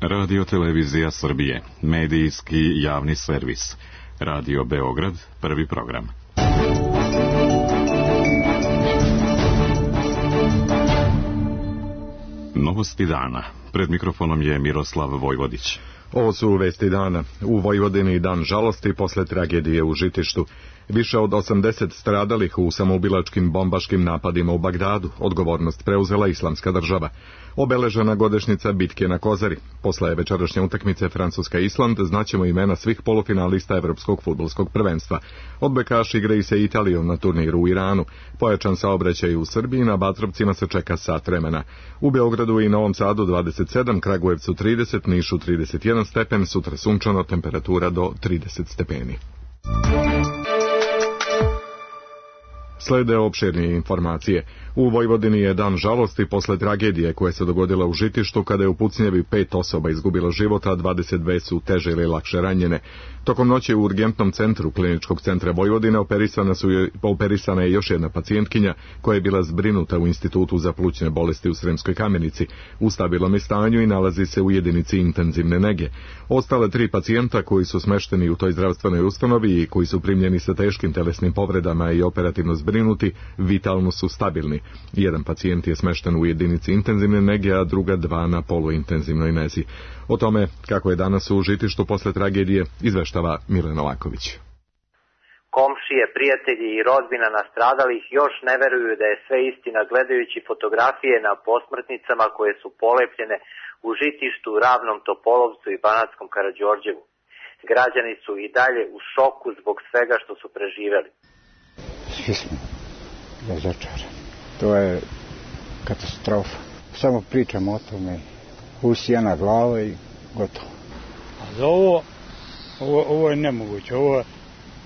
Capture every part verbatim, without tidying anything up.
Radio Televizija Srbije, medijski javni servis. Radio Beograd, prvi program. Novosti dana. Pred mikrofonom je Miroslav Vojvodić. Ovo su vesti dana. U Vojvodini dan žalosti posle tragedije u Žitištu. Više od osamdeset stradalih u samoubilačkim bombaškim napadima u Bagdadu. Odgovornost preuzela Islamska država. Obeležena godišnjica bitke na Kozari. Posle večerašnje utakmice Francuska-Island znaćemo imena svih polufinalista Evropskog fudbalskog prvenstva. Odbojkaši igra i sa Italijom na turniru u Iranu. Pojačan saobraćaj u Srbiji, na Batrovcima se čeka sat vremena. U Beogradu i Novom Sadu dvadeset sedam, Kragujevcu trideset, Nišu trideset jedan stepen, sutra sunčano, temperatura do trideset stepeni. Slede opširnije informacije. U Vojvodini je dan žalosti posle tragedije koja se dogodila u Žitištu kada je u pucnjevi pet osoba izgubilo život, a dvadeset dve su teže ili lakše ranjene. Tokom noći u urgentnom centru Kliničkog centra Vojvodine operisana, su, operisana je još jedna pacijentkinja koja je bila zbrinuta u Institutu za plućne bolesti u Sremskoj Kamenici. U stabilnom je stanju i nalazi se u jedinici intenzivne nege. Ostale tri pacijenta koji su smešteni u toj zdravstvenoj ustanovi i koji su primljeni sa teškim telesnim povredama i operativno zbrinuti, vitalno su stabilni. Jedan pacijent je smešten u jedinici intenzivne nege, a druga dva na poluintenzivnoj nezi. O tome kako je danas u Žitištu posle tragedije izveštava Milan Novaković. Komšije, prijatelji i rodbina nastradalih još ne veruju da je sve istina gledajući fotografije na posmrtnicama koje su polepljene u Žitištu, Ravnom Topolovcu i Banatskom Karađorđevu. Građani su i dalje u šoku zbog svega što su preživeli. Svi smo razočarani. To je katastrofa. Samo pričamo o tome. Usijana glava i gotovo. A za ovo, ovo, ovo je nemoguće. Ovo je,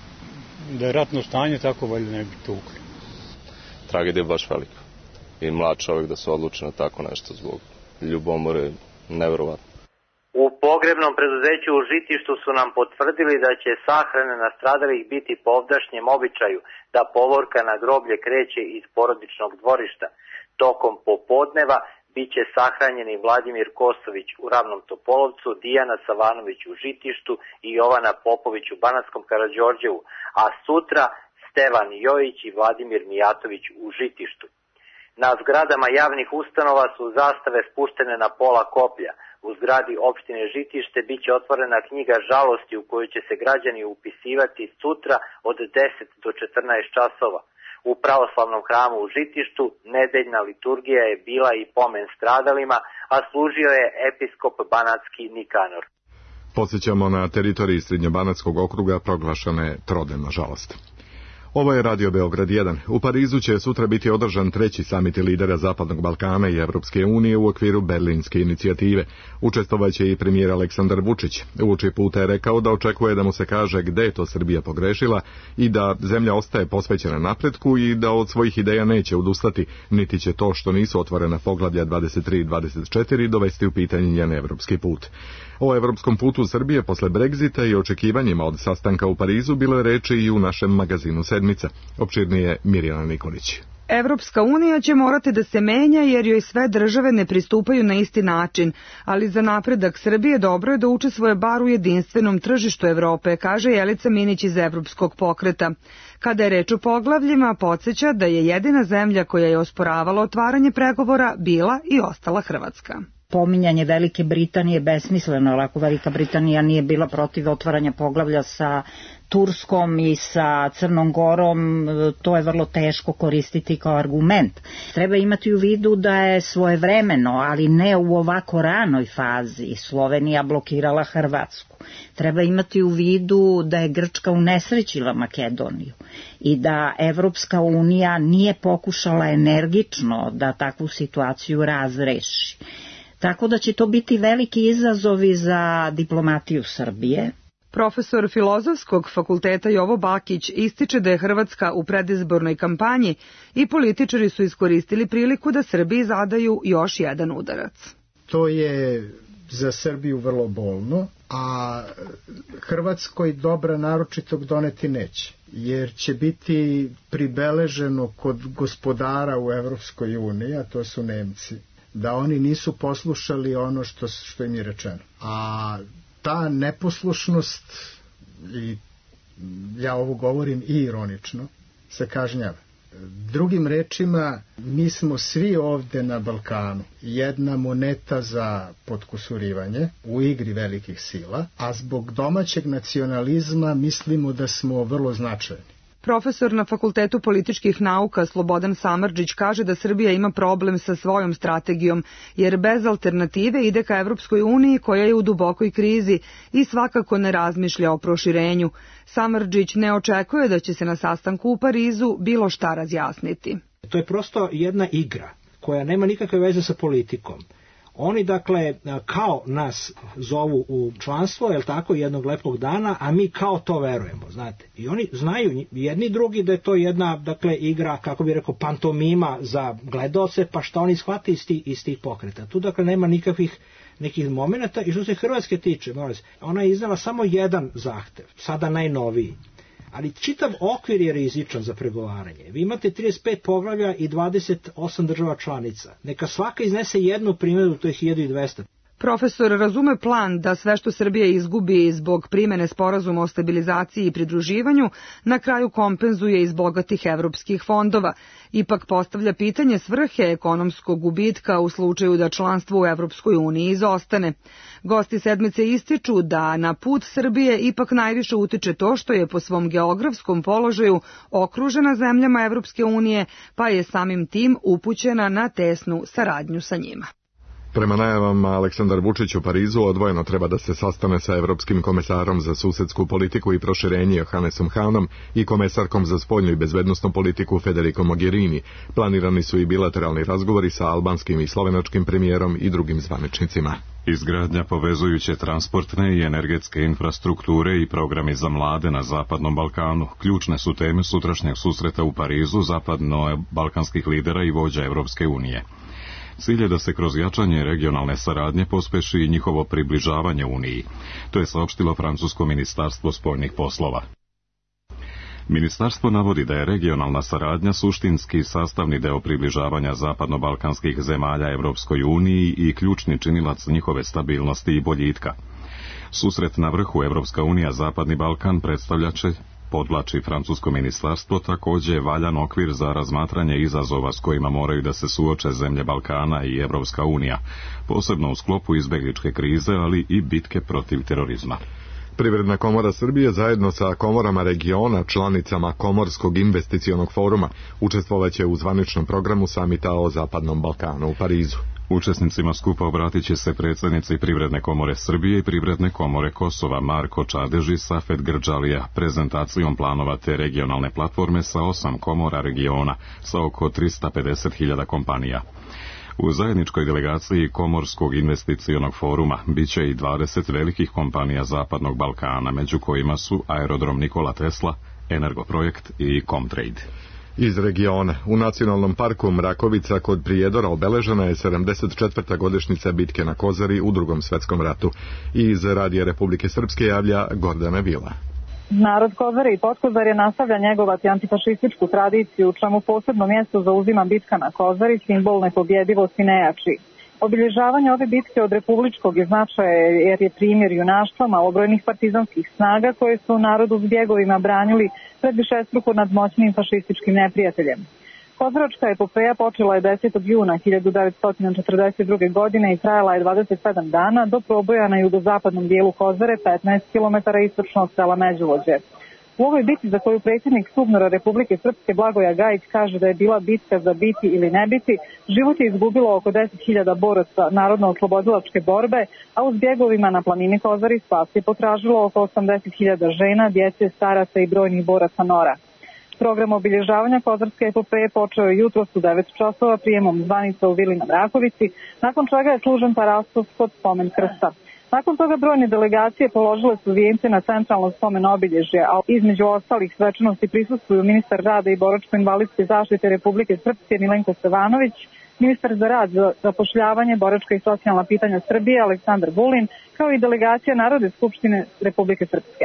da je ratno stanje, tako valjda ne bi tukli. Tragedija je baš velika. I mlad čovjek da se odluči na tako nešto zbog ljubomore, neverovatno. U pogrebnom preduzeću u Žitištu su nam potvrdili da će sahrane nastradalih biti po ovdašnjem običaju, da povorka na groblje kreće iz porodičnog dvorišta. Tokom popodneva bit će sahranjeni Vladimir Kosović u Ravnom Topolovcu, Dijana Savanović u Žitištu i Jovana Popović u Banatskom Karađorđevu, a sutra Stevan Jojić i Vladimir Mijatović u Žitištu. Na zgradama javnih ustanova su zastave spuštene na pola koplja. U zgradi opštine Žitište bit će otvorena knjiga žalosti u kojoj će se građani upisivati sutra od deset do četrnaest časova. U pravoslavnom hramu u Žitištu nedeljna liturgija je bila i pomen stradalima, a služio je episkop banatski Nikanor. Podsjećamo, na teritoriji Srednjobanatskog okruga proglašena je trodnevna žalost. Ovo je Radio Beograd jedan. U Parizu će sutra biti održan treći samit lidera Zapadnog Balkana i Evropske unije u okviru Berlinske inicijative. Učestvovaće i premijer Aleksandar Vučić. Uoči puta je rekao da očekuje da mu se kaže gde je to Srbija pogrešila i da zemlja ostaje posvećena napretku i da od svojih ideja neće odustati, niti će to što nisu otvorena poglavlja dvadeset tri i dvadeset četiri dovesti u pitanje njen evropski put. O evropskom putu Srbije posle Brexita i očekivanjima od sastanka u Parizu bilo je reči i u našem magazinu Sedmica. Opširnije Mirjana Nikolić. Evropska unija će morati da se menja jer joj sve države ne pristupaju na isti način, ali za napredak Srbije dobro je da učestvuje bar u jedinstvenom tržištu Evrope, kaže Jelica Minić iz Evropskog pokreta. Kada je reč o poglavljima, podsjeća da je jedina zemlja koja je osporavala otvaranje pregovora bila i ostala Hrvatska. Pominjanje Velike Britanije besmisleno, ali ako Velika Britanija nije bila protiv otvaranja poglavlja sa Turskom i sa Crnom Gorom, to je vrlo teško koristiti kao argument. Treba imati u vidu da je svojevremeno, ali ne u ovako ranoj fazi, Slovenija blokirala Hrvatsku. Treba imati u vidu da je Grčka unesrećila Makedoniju i da Evropska unija nije pokušala energično da takvu situaciju razreši. Tako da će to biti veliki izazovi za diplomatiju Srbije. Profesor Filozofskog fakulteta Jovo Bakić ističe da je Hrvatska u predizbornoj kampanji i političari su iskoristili priliku da Srbiji zadaju još jedan udarac. To je za Srbiju vrlo bolno, a Hrvatskoj dobra naročitog doneti neće, jer će biti pribeleženo kod gospodara u Evropskoj uniji, a to su Nemci, da oni nisu poslušali ono što, što im je rečeno. A ta neposlušnost, i ja ovo govorim i ironično, se kažnjava. Drugim rečima, mi smo svi ovde na Balkanu jedna moneta za potkusurivanje u igri velikih sila, a zbog domaćeg nacionalizma mislimo da smo vrlo značajni. Profesor na Fakultetu političkih nauka Slobodan Samardžić kaže da Srbija ima problem sa svojom strategijom, jer bez alternative ide ka Evropskoj uniji koja je u dubokoj krizi i svakako ne razmišlja o proširenju. Samardžić ne očekuje da će se na sastanku u Parizu bilo šta razjasniti. To je prosto jedna igra koja nema nikakve veze sa politikom. Oni, dakle, kao nas zovu u članstvo, je li tako, jednog lepog dana, a mi kao to verujemo, znate. I oni znaju, jedni drugi, da je to jedna, dakle, igra, kako bi rekao, pantomima za gledaoce, pa šta oni shvate iz tih, iz tih pokreta. Tu, dakle, nema nikakvih nekih momenata. I što se Hrvatske tiče, molim, ona je iznala samo jedan zahtev, sada najnoviji. Ali čitav okvir je rizičan za pregovaranje. Vi imate trideset pet poglavlja i dvadeset osam država članica. Neka svaka iznese jednu primjeru, to je hiljadu dvesta. Profesor razume plan da sve što Srbija izgubi zbog primene sporazuma o stabilizaciji i pridruživanju na kraju kompenzuje iz bogatih evropskih fondova. Ipak postavlja pitanje svrhe ekonomskog gubitka u slučaju da članstvo u Evropskoj uniji izostane. Gosti sedmice ističu da na put Srbije ipak najviše utiče to što je po svom geografskom položaju okružena zemljama Evropske unije, pa je samim tim upućena na tesnu saradnju sa njima. Prema najavama, Aleksandar Vučić u Parizu odvojeno treba da se sastane sa Evropskim komesarom za susedsku politiku i proširenje Johannesom Hahnom i komesarkom za spoljnu i bezbednosnu politiku Federico Mogherini. Planirani su i bilateralni razgovori sa albanskim i slovenačkim premijerom i drugim zvaničnicima. Izgradnja povezujuće transportne i energetske infrastrukture i programi za mlade na Zapadnom Balkanu ključne su teme sutrašnjeg susreta u Parizu zapadno-balkanskih lidera i vođa Evropske unije. Cilj je da se kroz jačanje regionalne saradnje pospeši i njihovo približavanje Uniji. To je saopštilo francusko ministarstvo spoljnih poslova. Ministarstvo navodi da je regionalna saradnja suštinski sastavni deo približavanja zapadno-balkanskih zemalja Evropskoj uniji i ključni činilac njihove stabilnosti i boljitka. Susret na vrhu Evropska unija Zapadni Balkan predstavljaće, podvlači francusko ministarstvo, također valjan okvir za razmatranje izazova s kojima moraju da se suoče zemlje Balkana i Evropska unija, posebno u sklopu izbegličke krize, ali i bitke protiv terorizma. Privredna komora Srbije zajedno sa komorama regiona, članicama Komorskog investicionog foruma, učestvovaće u zvaničnom programu samita o Zapadnom Balkanu u Parizu. Učesnicima skupa obratit će se predsjednici Privredne komore Srbije i Privredne komore Kosova Marko Čadež i Safet Grđalija prezentacijom planova te regionalne platforme sa osam komora regiona sa oko tristo pedeset hiljada kompanija. U zajedničkoj delegaciji Komorskog investicionog foruma biće i dvadeset velikih kompanija Zapadnog Balkana, među kojima su Aerodrom Nikola Tesla, Energoprojekt i Comtrade. Iz regiona, u Nacionalnom parku Mrakovica kod Prijedora obeležena je sedamdeset četvrta godišnjica bitke na Kozari u Drugom svetskom ratu. I iz Radija Republike Srpske javlja Gordana Vila. Narod Kozare i Potkozarje nastavlja njegovati antifašističku tradiciju, u čemu posebno mjesto zauzima bitka na Kozari, simbol nepobjedivosti nejači. Obilježavanje ove bitke od republičkog je značaja jer je primjer junaštva malobrojnih partizanskih snaga koje su narodu s bjegovima branili pred višestruko nadmoćnim fašističkim neprijateljem. Kozaračka epopeja počela je desetog juna hiljadu devetsto četrdeset druge. godine i trajala je dvadeset sedam dana do proboja na jugozapadnom dijelu Kozare, petnaest kilometara istočno od sela Međuvođe. U ovoj bitci za koju predsjednik SUBNOR-a Republike Srpske Blagoja Gajić kaže da je bila bitka za biti ili ne biti, život je izgubilo oko deset hiljada boraca narodno-oslobodilačke borbe, a u zbjegovima na planini Kozari spas je potražilo oko osamdeset hiljada žena, djece, staraca i brojnih boraca Nora. Program obilježavanja Kozarske epopeje počeo je jutros u devet časova prijemom zvanica u Vili na Mrakovici, nakon čega je služen parastov kod spomen krsta. Nakon toga brojne delegacije položile su vijence na centralno spomen obilježje, a između ostalih svečanosti prisustvuju ministar rada i boračko-invalidske zaštite Republike Srpske Milenko Stevanović, ministar za rad, za zapošljavanje, boračka i socijalna pitanja Srbije Aleksandar Vulin, kao i delegacija Narodne skupštine Republike Srpske.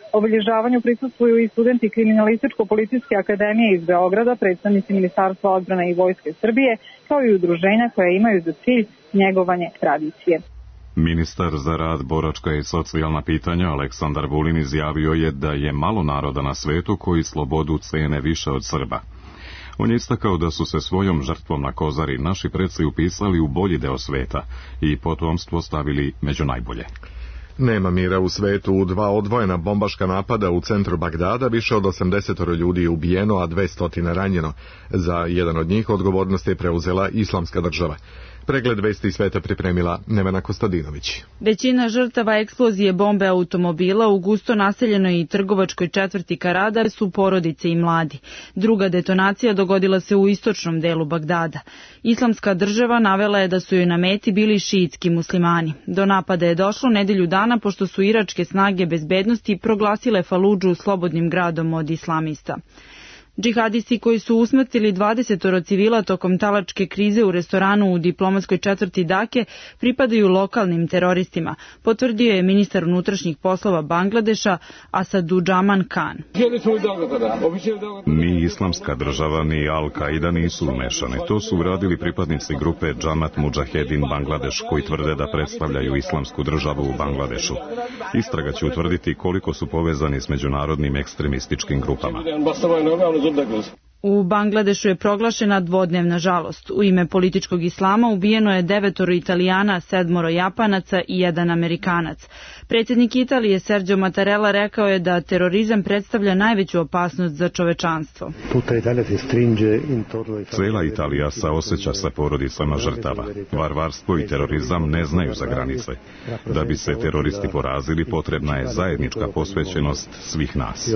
Obilježavanju prisustvuju i studenti Kriminalističko-policijske akademije iz Beograda, predstavnici Ministarstva odbrane i Vojske Srbije, kao i udruženja koja imaju za cilj njegovanje tradicije. Ministar za rad, boračka i socijalna pitanja Aleksandar Vulin izjavio je da je malo naroda na svetu koji slobodu cene više od Srba. On je istakao da su se svojom žrtvom na Kozari naši preci upisali u bolji deo sveta i potomstvo stavili među najbolje. Nema mira u svetu. U dva odvojena bombaška napada u centru Bagdada više od osamdeset ljudi je ubijeno, a dvesta ranjeno. Za jedan od njih odgovornost je preuzela Islamska država. Pregled vesti sveta pripremila Nevena Kostadinović. Većina žrtava eksplozije bombe automobila u gusto naseljenoj i trgovačkoj četvrti Karada su porodice i mladi. Druga detonacija dogodila se u istočnom delu Bagdada. Islamska država navela je da su joj na meti bili šiitski muslimani. Do napada je došlo nedelju dana pošto su iračke snage bezbednosti proglasile Faludžu slobodnim gradom od islamista. Džihadisti koji su usmrtili dvadeset civila tokom talačke krize u restoranu u diplomatskoj četvrti Dake pripadaju lokalnim teroristima, potvrdio je ministar unutrašnjih poslova Bangladeša Asadudžaman Khan. Ni Islamska država ni Al-Qaida nisu umešane. To su uradili pripadnici grupe Džamat Mudžahedin Bangladeš koji tvrde da predstavljaju Islamsku državu u Bangladešu. Istraga će utvrditi koliko su povezani s međunarodnim ekstremističkim grupama. U Bangladešu je proglašena dvodnevna žalost. U ime političkog islama ubijeno je devetoro Italijana, sedmoro Japanaca i jedan Amerikanac. Predsjednik Italije Sergio Mattarella rekao je da terorizam predstavlja najveću opasnost za čovečanstvo. Cela Italija saoseća sa porodicama žrtava. Varvarstvo i terorizam ne znaju za granice. Da bi se teroristi porazili, potrebna je zajednička posvećenost svih nas.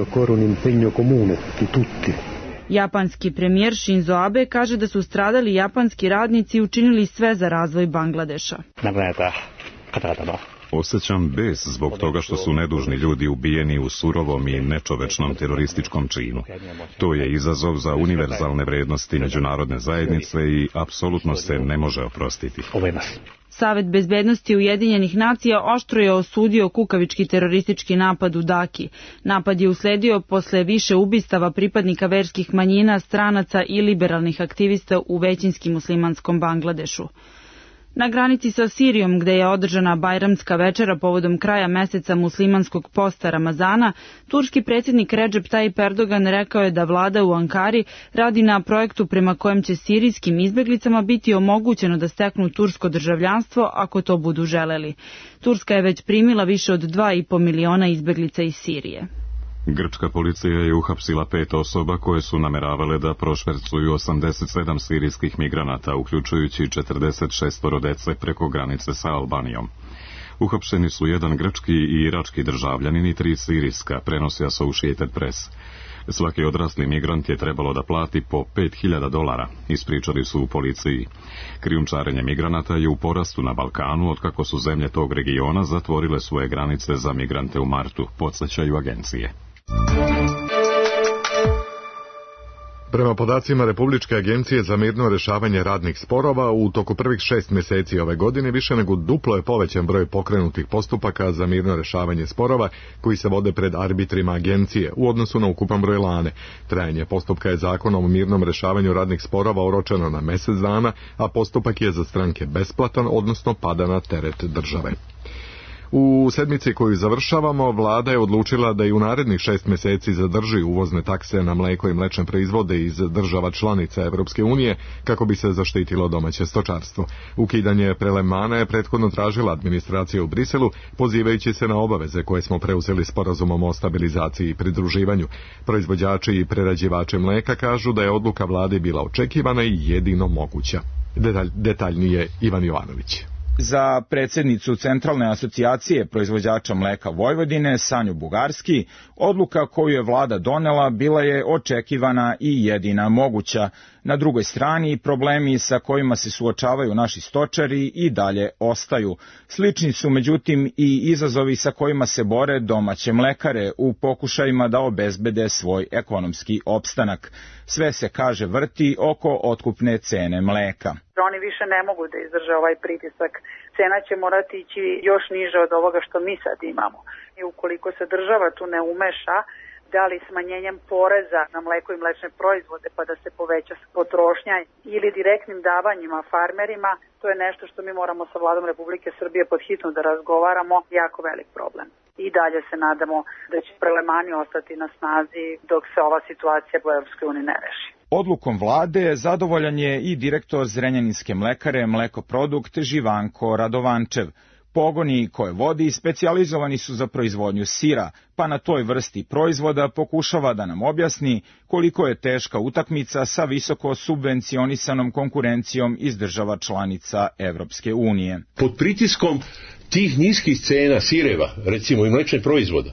Japanski premijer Shinzo Abe kaže da su stradali japanski radnici i učinili sve za razvoj Bangladeša. Osjećam bes zbog toga što su nedužni ljudi ubijeni u surovom i nečovečnom terorističkom činu. To je izazov za univerzalne vrednosti međunarodne zajednice i apsolutno se ne može oprostiti. Savet bezbednosti Ujedinjenih nacija oštro je osudio kukavički teroristički napad u Daki. Napad je usledio posle više ubistava pripadnika verskih manjina, stranaca i liberalnih aktivista u većinski muslimanskom Bangladešu. Na granici sa Sirijom, gde je održana Bajramska večera povodom kraja meseca muslimanskog posta Ramazana, turski predsjednik Recep Tayyip Erdogan rekao je da vlada u Ankari radi na projektu prema kojem će sirijskim izbeglicama biti omogućeno da steknu tursko državljanstvo ako to budu želeli. Turska je već primila više od dva i po miliona izbeglica iz Sirije. Grčka policija je uhapsila pet osoba koje su nameravale da prošvercuju osamdeset sedam sirijskih migranata, uključujući četrdeset šest dece preko granice sa Albanijom. Uhapšeni su jedan grčki i irački državljanin i tri sirijska, prenosi Associated Press. Svaki odrasli migrant je trebalo da plati po pet hiljada dolara, ispričali su u policiji. Krijumčarenje migranata je u porastu na Balkanu otkako su zemlje tog regiona zatvorile svoje granice za migrante u martu, podsjećaju agencije. Prema podacima Republičke agencije za mirno rješavanje radnih sporova, u toku prvih šest mjeseci ove godine više nego duplo je povećan broj pokrenutih postupaka za mirno rješavanje sporova koji se vode pred arbitrima agencije u odnosu na ukupan broj lane. Trajanje postupka je zakonom o mirnom rješavanju radnih sporova oročeno na mjesec dana, a postupak je za stranke besplatan, odnosno pada na teret države. U sedmici koju završavamo, vlada je odlučila da i u narednih šest mjeseci zadrži uvozne takse na mlijeko i mlečne proizvode iz država članica Europske unije kako bi se zaštitilo domaće stočarstvo. Ukidanje prelemana je prethodno tražila administracija u Briselu, pozivajući se na obaveze koje smo preuzeli sporazumom o stabilizaciji i pridruživanju. Proizvođači i prerađivači mlijeka kažu da je odluka vlade bila očekivana i jedino moguća. Detalj, detaljnije Ivan Jovanović. Za predsjednicu Centralne asocijacije proizvođača mleka Vojvodine, Sanju Bugarski, odluka koju je vlada donela bila je očekivana i jedina moguća. Na drugoj strani, problemi sa kojima se suočavaju naši stočari i dalje ostaju. Slični su međutim i izazovi sa kojima se bore domaće mlekare u pokušajima da obezbede svoj ekonomski opstanak. Sve se, kaže, vrti oko otkupne cene mleka. Oni više ne mogu da izdrže ovaj pritisak cena će morati ići još niže od ovoga što mi sad imamo. I ukoliko se država tu ne umeša, da li smanjenjem poreza na mleko i mlečne proizvode pa da se poveća potrošnja ili direktnim davanjima farmerima, to je nešto što mi moramo sa Vladom Republike Srbije pod hitno da razgovaramo, jako velik problem. I dalje se nadamo da će prelemani ostati na snazi dok se ova situacija u Evropskoj uniji ne reši. Odlukom vlade zadovoljan je i direktor Zrenjaninske mlekare Mlekoprodukt Živanko Radovančev. Pogoni koje vodi specijalizovani su za proizvodnju sira, pa na toj vrsti proizvoda pokušava da nam objasni koliko je teška utakmica sa visoko subvencionisanom konkurencijom iz država članica Evropske unije. Pod pritiskom tih niskih cena sireva, recimo i mlečne proizvoda,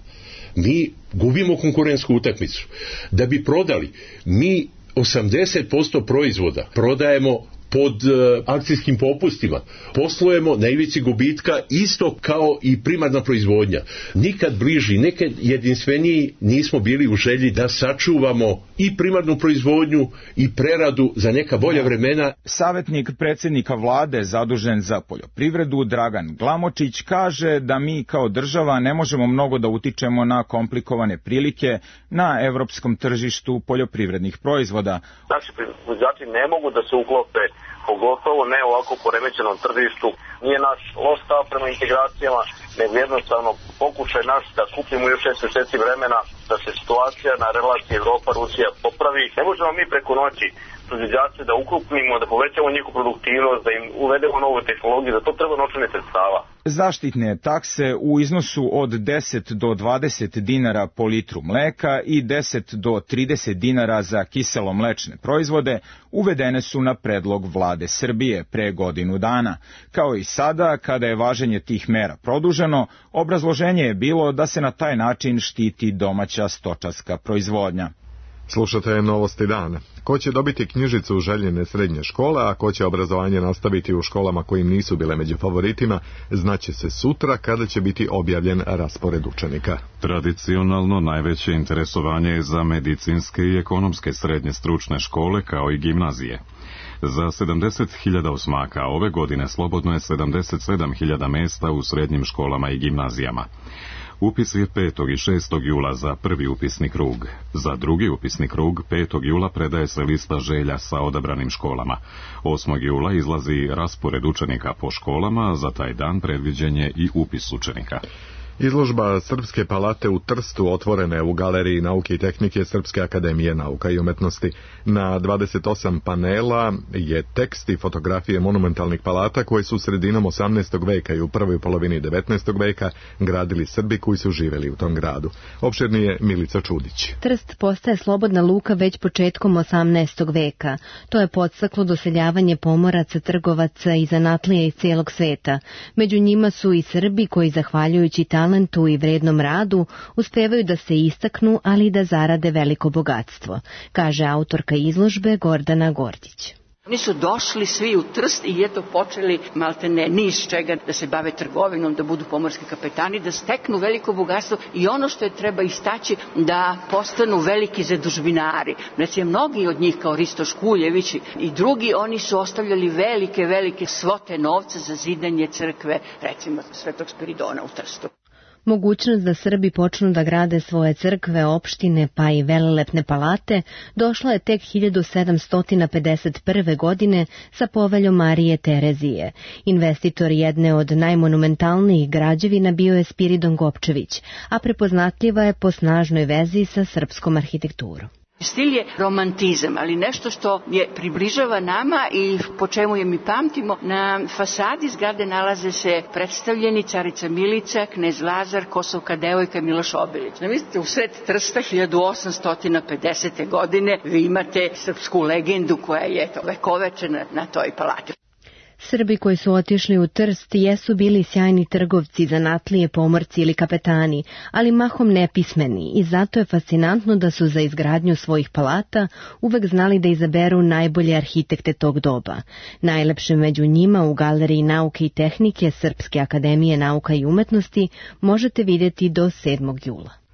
mi gubimo konkurentsku utakmicu. Da bi prodali, mi osamdeset posto proizvoda prodajemo pod uh, akcijskim popustima. Poslujemo najveći gubitka isto kao i primarna proizvodnja. Nikad bliži, nekad jedinstveniji nismo bili u želji da sačuvamo i primarnu proizvodnju i preradu za neka bolja vremena. Savetnik predsjednika vlade zadužen za poljoprivredu Dragan Glamočić kaže da mi kao država ne možemo mnogo da utičemo na komplikovane prilike na evropskom tržištu poljoprivrednih proizvoda. Naši proizvođači ne mogu da se uklope, pogotovo ne ovako poremećenom tržištu. Nije naš loš stav prema integracijama, nego jednostavno pokušaj naš da kupimo još šest mjeseci vremena da se situacija na relaciji Evropa-Rusija popravi. Ne možemo mi preko noći proizvođače da ukrupnimo, da povećamo njihovu produktivnost, da im uvedemo novu tehnologiju, da to treba novčane sredstava. Zaštitne takse u iznosu od deset do dvadeset dinara po litru mleka i deset do trideset dinara za kiselo mlečne proizvode uvedene su na predlog vlade Srbije pre godinu dana. Kao i sada, kada je važenje tih mera produženo, obrazloženje je bilo da se na taj način štiti domaća stočarska proizvodnja. Slušate Novosti dana. Ko će dobiti knjižicu željene srednje škole, a ko će obrazovanje nastaviti u školama kojim nisu bile među favoritima, znaće se sutra kada će biti objavljen raspored učenika. Tradicionalno najveće interesovanje je za medicinske i ekonomske srednje stručne škole kao i gimnazije. Za sedamdeset hiljada osmaka ove godine slobodno je sedamdeset sedam hiljada mesta u srednjim školama i gimnazijama. Upis je petog i šestog jula za prvi upisni krug. Za drugi upisni krug petog jula predaje se lista želja sa odabranim školama. osmog jula izlazi raspored učenika po školama, za taj dan predviđen je i upis učenika. Izložba Srpske palate u Trstu otvorena je u Galeriji nauke i tehnike Srpske akademije nauka i umetnosti. Na dvadeset osam panela je tekst i fotografije monumentalnih palata koje su sredinom osamnaestog veka i u prvoj polovini devetnaestog veka gradili Srbi koji su živjeli u tom gradu. Opširni je Milica Čudić. Trst postaje slobodna luka već početkom osamnaestog veka. To je podstaklo doseljavanje pomoraca, trgovaca i zanatlija iz cijelog sveta. Među njima su i Srbi koji, zahvaljujući talentu i vrednom radu, uspevaju da se istaknu, ali i da zarade veliko bogatstvo, kaže autorka izložbe Gordana Gordić. Oni su došli svi u Trst i eto počeli maltene niz čega da se bave trgovinom, da budu pomorski kapetani, da steknu veliko bogatstvo i ono što je treba istaći da postanu veliki zadužbinari. Recimo, mnogi od njih kao Risto Škuljević i drugi, oni su ostavljali velike, velike svote novca za zidanje crkve, recimo Svetog Spiridona u Trstu. Mogućnost da Srbi počnu da grade svoje crkve, opštine pa i velelepne palate došla je tek hiljadu sedamsto pedeset prve. godine sa poveljom Marije Terezije. Investitor jedne od najmonumentalnijih građevina bio je Spiridon Gopčević, a prepoznatljiva je po snažnoj vezi sa srpskom arhitekturom. Stil je romantizam, ali nešto što je približava nama i po čemu je mi pamtimo. Na fasadi zgrade nalaze se predstavljeni carica Milica, knez Lazar, Kosovka devojka Miloš Obilić. Mislite, u sred Trsta hiljadu osamsto pedesete. godine vi imate srpsku legendu koja je vekovečena na toj palati. Srbi koji su otišli u Trst jesu bili sjajni trgovci, zanatlije, pomorci ili kapetani, ali mahom nepismeni i zato je fascinantno da su za izgradnju svojih palata uvek znali da izaberu najbolje arhitekte tog doba. Najlepše među njima u Galeriji nauke i tehnike Srpske akademije nauka i umetnosti možete vidjeti do sedmog jula.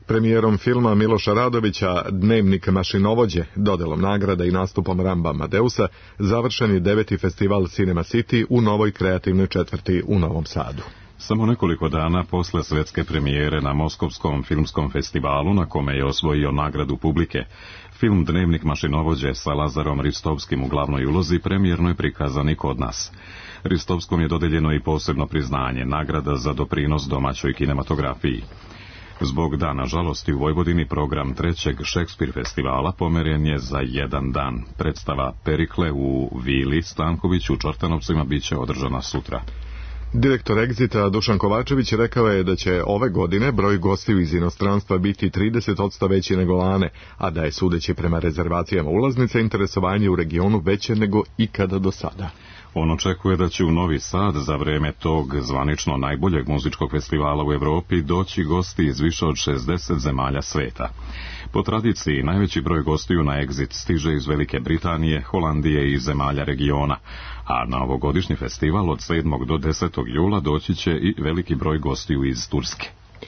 Premijerom filma Miloša Radovića Dnevnik mašinovođe, dodelom nagrada i nastupom Ramba Amadeusa završen je deveti festival Cinema City u novoj kreativnoj četvrti u Novom Sadu. Samo nekoliko dana posle svetske premijere na Moskovskom filmskom festivalu, na kome je osvojio nagradu publike, film Dnevnik mašinovođe sa Lazarom Ristovskim u glavnoj ulozi premijerno je prikazan i kod nas. Ristovskom je dodeljeno i posebno priznanje, nagrada za doprinos domaćoj kinematografiji. Zbog Dana žalosti u Vojvodini program trećeg Šekspir festivala pomeren je za jedan dan. Predstava Perikle u Vili Stanković u Čortanovcima biće održana sutra. Direktor Exita Dušan Kovačević rekao je da će ove godine broj gostiju iz inostranstva biti trideset posto veći nego lane, a da je sudeći prema rezervacijama ulaznica interesovanje u regionu veće nego ikada do sada. On očekuje da će u Novi Sad za vreme tog zvanično najboljeg muzičkog festivala u Evropi doći gosti iz više od šezdeset zemalja sveta. Po tradiciji, najveći broj gostiju na Exit stiže iz Velike Britanije, Holandije i zemalja regiona, a na ovogodišnji festival od sedmog do desetog jula doći će i veliki broj gostiju iz Turske.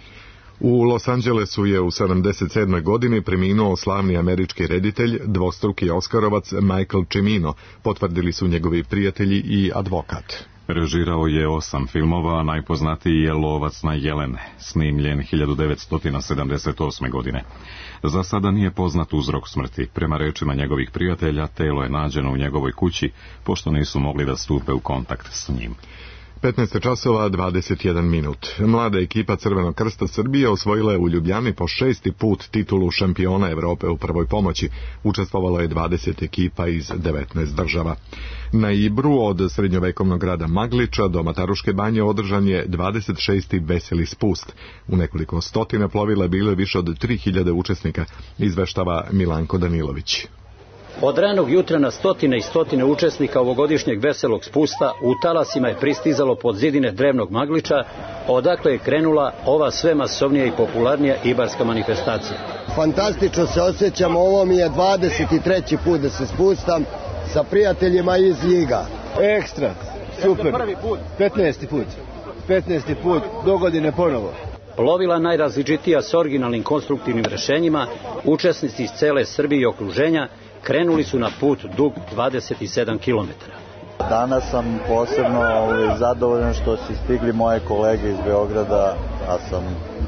U Los Angelesu je u sedamdeset sedmoj godini preminuo slavni američki reditelj, dvostruki Oskarovac Michael Cimino, potvrdili su njegovi prijatelji i advokat. Režirao je osam filmova, a najpoznatiji je Lovac na jelene, snimljen hiljadu devetsto sedamdeset osme. godine. Za sada nije poznat uzrok smrti. Prema rečima njegovih prijatelja, telo je nađeno u njegovoj kući, pošto nisu mogli da stupe u kontakt s njim. petnaest časova dvadeset jedan minut. Mlada ekipa Crvenog krsta Srbije osvojila je u Ljubljani po šesti put titulu šampiona Evrope u prvoj pomoći. Učestvovalo je dvadeset ekipa iz devetnaest država. Na Ibru od srednjovekovnog grada Magliča do Mataruške banje održan je dvadeset šesti veseli spust. U nekoliko stotina plovila bilo je više od tri hiljade učesnika, izveštava Milanko Danilović. Od ranog jutra na stotine i stotine učesnika ovogodišnjeg veselog spusta u talasima je pristizalo pod zidine drevnog Magliča, odakle je krenula ova sve masovnija i popularnija ibarska manifestacija. Fantastično se osjećam, ovo mi je dvadeset treći put da se spustam sa prijateljima iz Ljiga. Ekstra, super, petnaesti put, petnaesti put, do godine ponovo. Plovila najrazličitija s originalnim konstruktivnim rešenjima, učesnici iz cele Srbije i okruženja, krenuli su na put dug dvadeset sedam kilometara. Danas sam posebno zadovoljan što su stigli moje kolege iz Beograda, a sam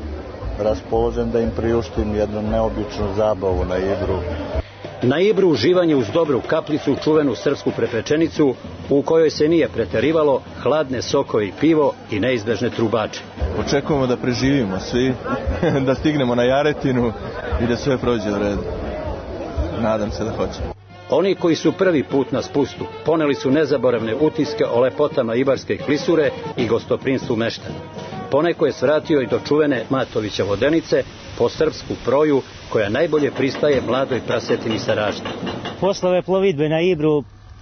raspoložen da im priuštim jednu neobičnu zabavu na Ibru. Na Ibru uživanje uz dobru kaplicu, čuvenu srpsku prepečenicu, u kojoj se nije preterivalo, hladne sokove i pivo i neizbežne trubače. Očekujemo da preživimo svi, da stignemo na Jaretinu i da sve prođe u redu. Nadam se da hoće. Oni koji su prvi put na spustu poneli su nezaboravne utiske o lepotama Ibarske klisure i gostoprinstvu meštana. Poneko je svratio i do čuvene Matovića vodenice po srpsku proju koja najbolje pristaje mladoj prasetini sa Ražnja. Posle ove plovidbe na Ibru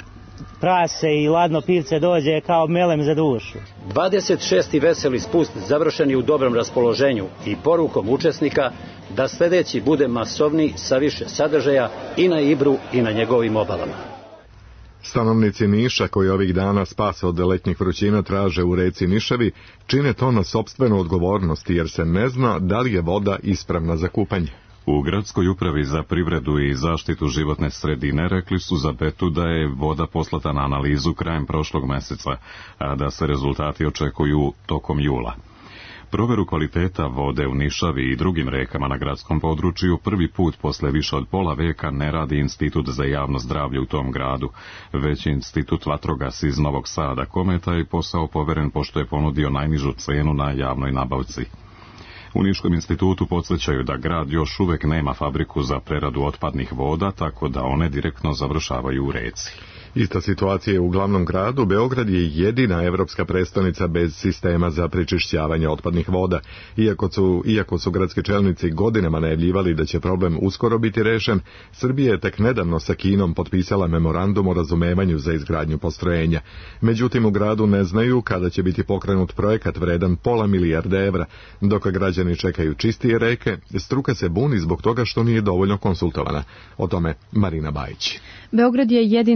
prase i ladno pivce dođe kao melem za dušu. dvadeset šesti veseli spust završen je u dobrom raspoloženju i porukom učesnika da sljedeći bude masovniji sa više sadržaja i na Ibru i na njegovim obalama. Stanovnici Niša, koji ovih dana spas od letnjih vrućina traže u reci Nišavi, čine to na sopstvenu odgovornost jer se ne zna da li je voda ispravna za kupanje. U Gradskoj upravi za privredu i zaštitu životne sredine rekli su za Betu da je voda poslata na analizu krajem prošlog meseca, a da se rezultati očekuju tokom jula. Proveru kvaliteta vode u Nišavi i drugim rekama na gradskom području prvi put posle više od pola veka ne radi Institut za javno zdravlje u tom gradu, već Institut Vatrogas iz Novog Sada, kome je taj posao poveren pošto je ponudio najnižu cenu na javnoj nabavci. U Niškom institutu podsjećaju da grad još uvek nema fabriku za preradu otpadnih voda, tako da one direktno završavaju u reci. Ista situacija je u glavnom gradu. Beograd je jedina evropska prestonica bez sistema za prečišćavanje otpadnih voda. Iako su, iako su gradski čelnici godinama najavljivali da će problem uskoro biti rešen, Srbija je tek nedavno sa Kinom potpisala memorandum o razumevanju za izgradnju postrojenja. Međutim, u gradu ne znaju kada će biti pokrenut projekat vredan pola milijarde evra. Dok građani čekaju čistije reke, struka se buni zbog toga što nije dovoljno konsultovana. O tome Marina Bajić. Beograd je jedina evropska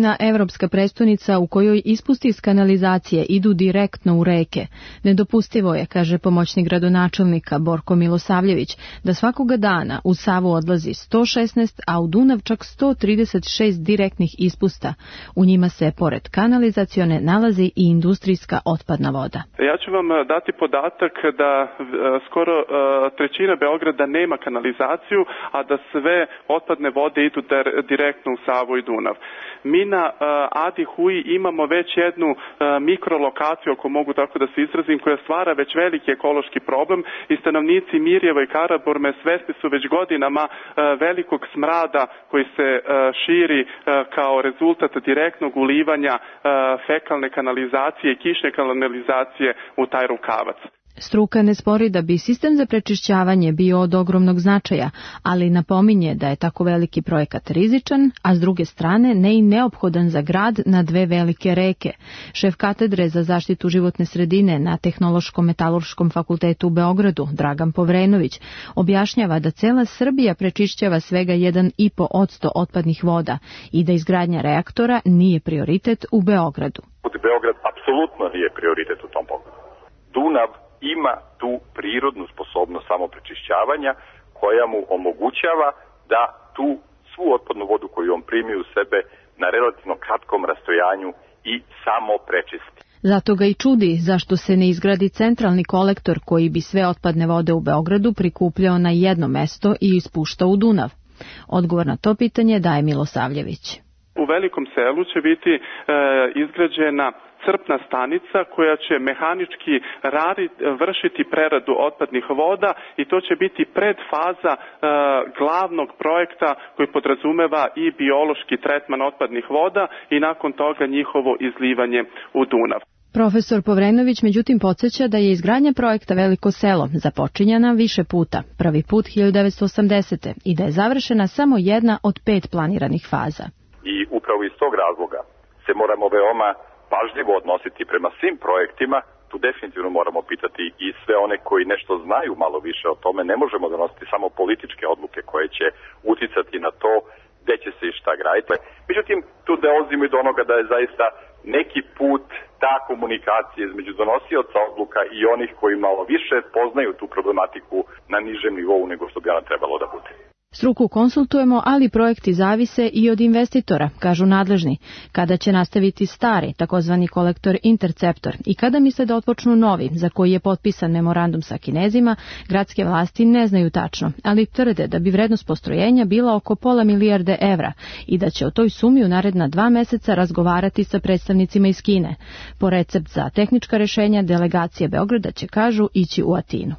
evropska prestonica u kojoj ispusti iz kanalizacije idu direktno u reke. Nedopustivo je, kaže pomoćnik gradonačelnika Borko Milosavljević, da svakoga dana u Savu odlazi sto šesnaest, a u Dunav čak sto trideset šest direktnih ispusta. U njima se, pored kanalizacione, nalazi i industrijska otpadna voda. Ja ću vam dati podatak da skoro trećina Beograda nema kanalizaciju, a da sve otpadne vode idu direktno u Savu i Dunav. Mi na Adi Huji imamo već jednu mikrolokaciju, ako mogu tako da se izrazim, koja stvara već veliki ekološki problem i stanovnici Mirjeva i Karaburme svesni su već godinama velikog smrada koji se širi kao rezultat direktnog ulivanja fekalne kanalizacije i kišne kanalizacije u taj rukavac. Struka ne spori da bi sistem za prečišćavanje bio od ogromnog značaja, ali napominje da je tako veliki projekat rizičan, a s druge strane ne i neophodan za grad na dve velike reke. Šef katedre za zaštitu životne sredine na Tehnološko-metalurškom fakultetu u Beogradu, Dragan Povrenović, objašnjava da cela Srbija prečišćava svega jedan i po odsto otpadnih voda i da izgradnja reaktora nije prioritet u Beogradu. Beograd apsolutno nije prioritet u tom pogledu. Dunav ima tu prirodnu sposobnost samoprečišćavanja koja mu omogućava da tu svu otpadnu vodu koju on primi u sebe na relativno kratkom rastojanju i samo prečisti. Zato ga i čudi zašto se ne izgradi centralni kolektor koji bi sve otpadne vode u Beogradu prikupljao na jedno mesto i ispuštao u Dunav. Odgovor na to pitanje daje Milosavljević. U Velikom Selu će biti e, izgrađena crpna stanica koja će mehanički radit, vršiti preradu otpadnih voda i to će biti predfaza e, glavnog projekta koji podrazumeva i biološki tretman otpadnih voda i nakon toga njihovo izlivanje u Dunav. Profesor Povrenović međutim podsjeća da je izgradnja projekta Veliko selo započinjana više puta, prvi put hiljadu devetsto osamdesete. i da je završena samo jedna od pet planiranih faza. I upravo iz tog razloga se moramo veoma pažljivo odnositi prema svim projektima. Tu definitivno moramo pitati i sve one koji nešto znaju malo više o tome. Ne možemo donositi samo političke odluke koje će uticati na to gde će se i šta graditi. Međutim, tu dolazimo i do onoga da je zaista neki put ta komunikacija između donosioca odluka i onih koji malo više poznaju tu problematiku na nižem nivou nego što bi ona trebalo da bude. Struku konsultujemo, ali projekti zavise i od investitora, kažu nadležni. Kada će nastaviti stari, takozvani kolektor Interceptor i kada misle da otpočnu novi, za koji je potpisan memorandum sa Kinezima, gradske vlasti ne znaju tačno, ali tvrde da bi vrednost postrojenja bila oko pola milijarde evra i da će o toj sumi u naredna dva meseca razgovarati sa predstavnicima iz Kine. Po recept za tehnička rešenja, delegacije Beograda će, kažu, ići u Atinu.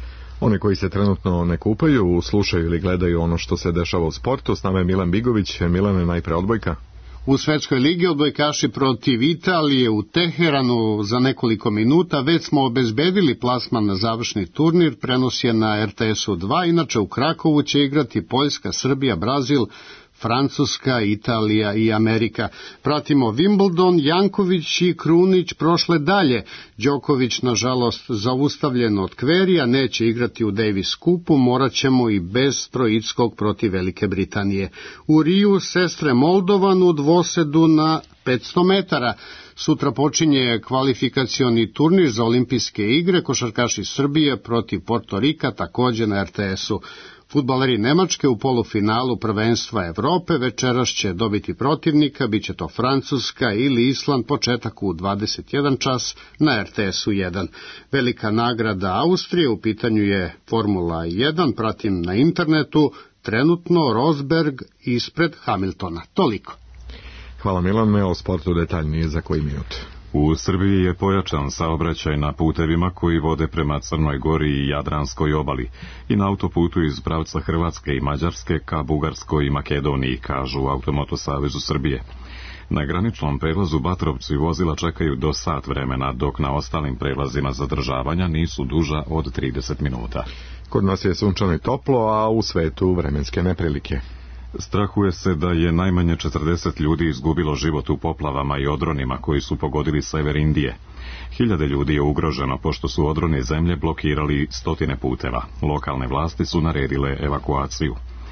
Oni koji se trenutno ne kupaju, slušaju ili gledaju ono što se dešava u sportu, s nama je Milan Bigović. Milane, najpre odbojka. U Svetskoj ligi odbojkaši protiv Italije u Teheranu za nekoliko minuta već smo obezbedili plasman na završni turnir, prenos je na R T S U dva, inače u Krakovu će igrati Poljska, Srbija, Brazil, Francuska, Italija i Amerika. Pratimo Wimbledon, Janković i Krunić prošle dalje. Đoković, nažalost, zaustavljen od Kverija, neće igrati u Davis Cupu, morat ćemo i bez Troickog protiv Velike Britanije. U Riju sestre Moldovan u dvosedu na petsto metara. Sutra počinje kvalifikacioni turnir za olimpijske igre, košarkaši Srbije protiv Porto Rika, također na R T S U. Fudbaleri Nemačke u polufinalu prvenstva Evrope večeras će dobiti protivnika, bit će to Francuska ili Island, početak u dvadeset jedan čas na R T S U jedan. Velika nagrada Austrije, u pitanju je Formula jedan, pratim na internetu, trenutno Rosberg ispred Hamiltona. Toliko. Hvala Milane, o sportu detaljnije za koji minut. U Srbiji je pojačan saobraćaj na putevima koji vode prema Crnoj Gori i Jadranskoj obali i na autoputu iz pravca Hrvatske i Mađarske ka Bugarskoj i Makedoniji, kažu u Automoto Savezu Srbije. Na graničnom prelazu Batrovci vozila čekaju do sat vremena, dok na ostalim prelazima zadržavanja nisu duža od trideset minuta. Kod nas je sunčano i toplo, a u svetu vremenske neprilike. Strahuje se da je najmanje četrdeset ljudi izgubilo život u poplavama i odronima koji su pogodili sever Indije. Hiljade ljudi je ugroženo pošto su odroni zemlje blokirali stotine puteva. Lokalne vlasti su naredile evakuaciju.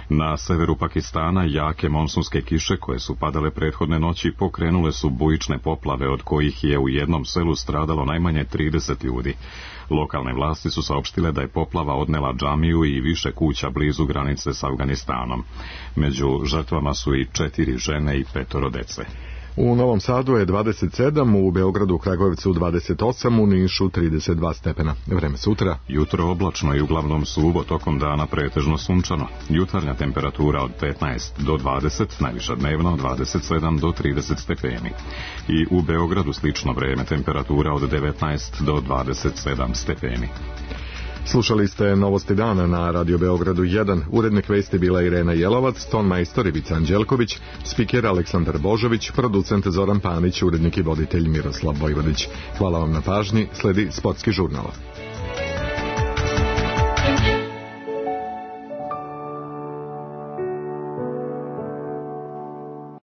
Na severu Pakistana jake monsunske kiše koje su padale prethodne noći pokrenule su bujične poplave od kojih je u jednom selu stradalo najmanje trideset ljudi. Lokalne vlasti su saopštile da je poplava odnela džamiju i više kuća blizu granice s Afganistanom. Među žrtvama su i četiri žene i petoro dece. U Novom Sadu je dvadeset sedam, u Beogradu, Kragujevcu dvadeset osam, u Nišu trideset dva stepena. Vreme sutra. Jutro oblačno i uglavnom suvo, tokom dana pretežno sunčano. Jutarnja temperatura od petnaest do dvadeset, najviša dnevno dvadeset sedam do trideset stepeni. I u Beogradu slično vreme, temperatura od devetnaest do dvadeset sedam stepeni. Slušali ste Novosti dana na Radio Beogradu jedan. Urednik vesti bila Irena Jelovac, ton majstor Ivica Anđelković, spiker Aleksandar Božović, producent Zoran Panić, urednik i voditelj Miroslav Vojvodić. Hvala vam na pažnji, sledi sportski žurnal.